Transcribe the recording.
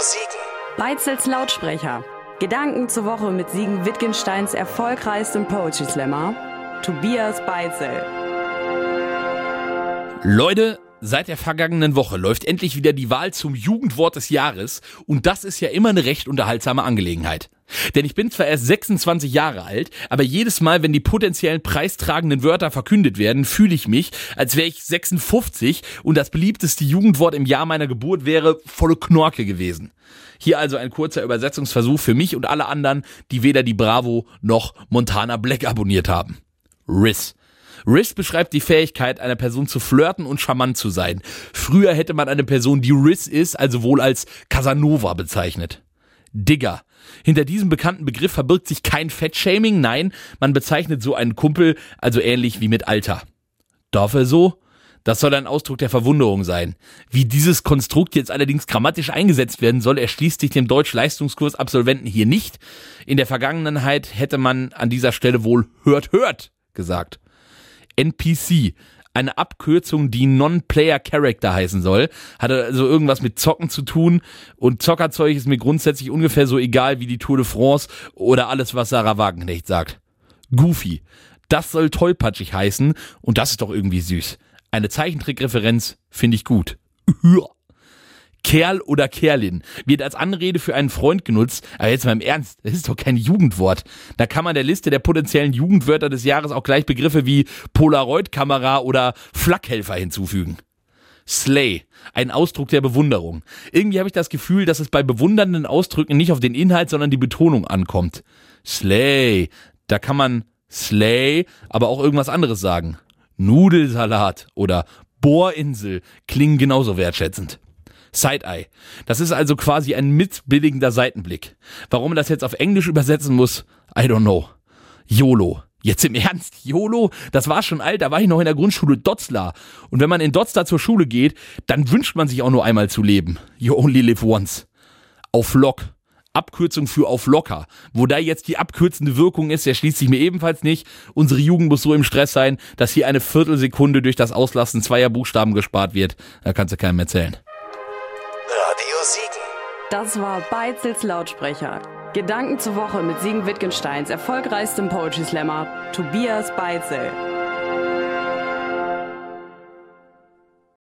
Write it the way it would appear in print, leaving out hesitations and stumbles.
Siegen. Beizels Lautsprecher. Gedanken zur Woche mit Siegen Wittgensteins erfolgreichstem Poetry Slammer, Tobias Beitzel. Leute, seit der vergangenen Woche läuft endlich wieder die Wahl zum Jugendwort des Jahres und das ist ja immer eine recht unterhaltsame Angelegenheit. Denn ich bin zwar erst 26 Jahre alt, aber jedes Mal, wenn die potenziellen preistragenden Wörter verkündet werden, fühle ich mich, als wäre ich 56 und das beliebteste Jugendwort im Jahr meiner Geburt wäre volle Knorke gewesen. Hier also ein kurzer Übersetzungsversuch für mich und alle anderen, die weder die Bravo noch Montana Black abonniert haben. Riss. Riss beschreibt die Fähigkeit, einer Person zu flirten und charmant zu sein. Früher hätte man eine Person, die Riss ist, also wohl als Casanova bezeichnet. Digger. Hinter diesem bekannten Begriff verbirgt sich kein Fettshaming, nein, man bezeichnet so einen Kumpel, also ähnlich wie mit Alter. Darf er so? Das soll ein Ausdruck der Verwunderung sein. Wie dieses Konstrukt jetzt allerdings grammatisch eingesetzt werden soll, erschließt sich dem Deutsch-Leistungskurs-Absolventen hier nicht. In der Vergangenheit hätte man an dieser Stelle wohl hört gesagt. NPC. Eine Abkürzung, die Non-Player Character heißen soll. Hatte also irgendwas mit Zocken zu tun und Zockerzeug ist mir grundsätzlich ungefähr so egal wie die Tour de France oder alles, was Sarah Wagenknecht sagt. Goofy. Das soll tollpatschig heißen und das ist doch irgendwie süß. Eine Zeichentrickreferenz finde ich gut. Kerl oder Kerlin wird als Anrede für einen Freund genutzt, aber jetzt mal im Ernst, das ist doch kein Jugendwort. Da kann man der Liste der potenziellen Jugendwörter des Jahres auch gleich Begriffe wie Polaroid-Kamera oder Flakhelfer hinzufügen. Slay, ein Ausdruck der Bewunderung. Irgendwie habe ich das Gefühl, dass es bei bewundernden Ausdrücken nicht auf den Inhalt, sondern die Betonung ankommt. Slay, da kann man Slay, aber auch irgendwas anderes sagen. Nudelsalat oder Bohrinsel klingen genauso wertschätzend. Side-Eye. Das ist also quasi ein mitbilligender Seitenblick. Warum man das jetzt auf Englisch übersetzen muss, I don't know. YOLO. Jetzt im Ernst, YOLO? Das war schon alt, da war ich noch in der Grundschule Dotzlar. Und wenn man in Dotzlar zur Schule geht, dann wünscht man sich auch nur einmal zu leben. You only live once. Auf Lock. Abkürzung für auf locker. Wo da jetzt die abkürzende Wirkung ist, erschließt sich mir ebenfalls nicht. Unsere Jugend muss so im Stress sein, dass hier eine Viertelsekunde durch das Auslassen zweier Buchstaben gespart wird. Da kannst du keinem erzählen. Radio Siegen. Das war Beizels Lautsprecher. Gedanken zur Woche mit Siegen Wittgensteins erfolgreichstem Poetry Slammer, Tobias Beitzel.